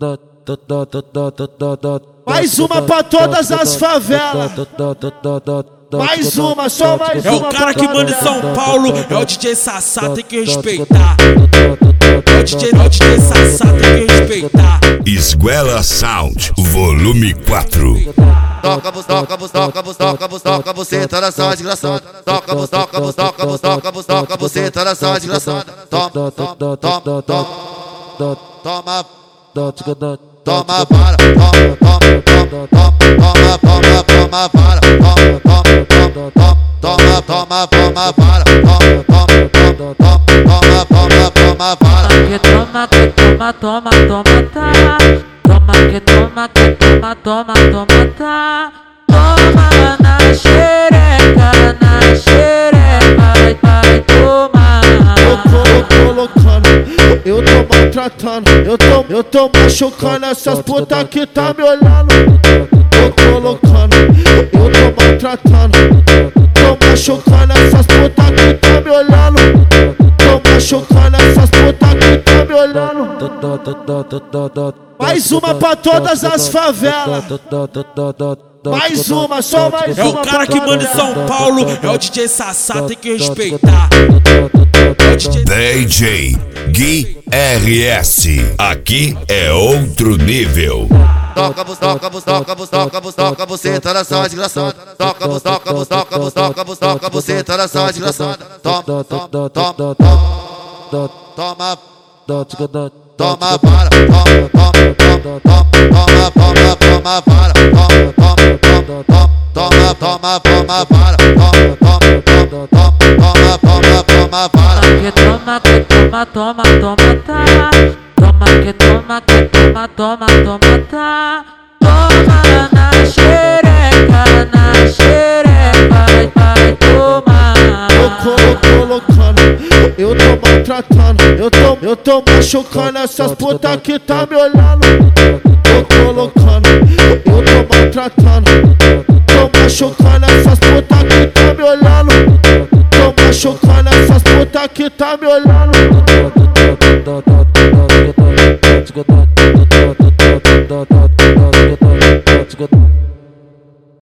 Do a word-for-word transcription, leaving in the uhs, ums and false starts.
Mais uma pra todas as favelas. Mais uma, só mais uma. É o cara que manda em São Paulo, é o D J Sassá, tem que respeitar. É o D J, é o D J Sassá, tem que respeitar. Esguela Sound, volume quatro. Toca, bus, toca, bus, toca, bus, toca, bus, toca, você tá nessa desgraçada. Toca, bus, toca, bus, toca, bus, toca, bus, toca, você tá nessa desgraçada. Toma, toma, toma, toma, toma, toma vara, toma, toma, toma, toma, toma, toma vara, toma, toma, toma, toma, toma vara, toma, toma, toma, toma, toma vara. Que toma, que toma, toma, toma, tá. Toma, que toma, que toma, toma, toma, tá. Toma na xereca, na xereca, vai, vai tomar. Eu tô colocando, eu tô maltratando, eu tô, eu tô machucando essas putas que tá me olhando. Tô colocando, eu tô maltratando, tô machucando essas putas que tá me olhando. Tô machucando essas putas que tá me olhando. Mais uma pra todas as favelas. Mais uma, só mais uma. É o cara que manda em São Paulo, é o D J Sassá, tem que respeitar. D J Gui R S, aqui é outro nível. Toca, bus, toca, bus, toca, bus, toca, bus, toca, você tá nessa desgraçada. Toca, bus, toca, bus, toca, bus, toca, bus, toca, você tá nessa desgraçada. Toma, toma, toma, toma, toma vara, toma, toma, toma, toma, toma vara, toma, toma, toma, toma vara, toma, toma, toma, toma, toma vara. Que toma, que toma, toma, toma, tá. Toma, que toma, que toma, toma, toma, tá. Toma na xereca, na xereca, vai, vai tomar. Eu tô colocando, eu tô maltratando, eu tô, eu tô machucando essas putas que tá me olhando. Tô colocando, eu tô maltratando, tô machucando essas putas que tá me olhando. Tô machucando essas putas que tá me olhando.